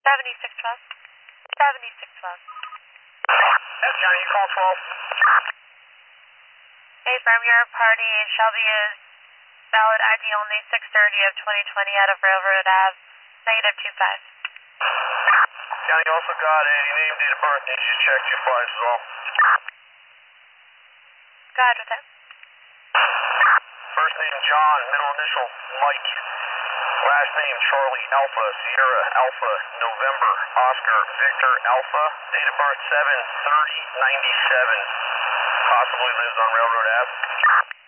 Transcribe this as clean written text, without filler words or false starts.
7612. 7612. Yes, Johnny, you call 12. Hey, firm, your party Shelby is valid ID only 6:30 of 2020 out of Railroad Ave, -25. Johnny, you also got a name, date of birth. Need you to check 2 flights as well. Go ahead with it. First name John, middle initial Mike. Last name Charlie Alpha, Sierra Alpha, November, Oscar, Victor Alpha. Date of birth 7/30/97. Possibly lives on Railroad Ave.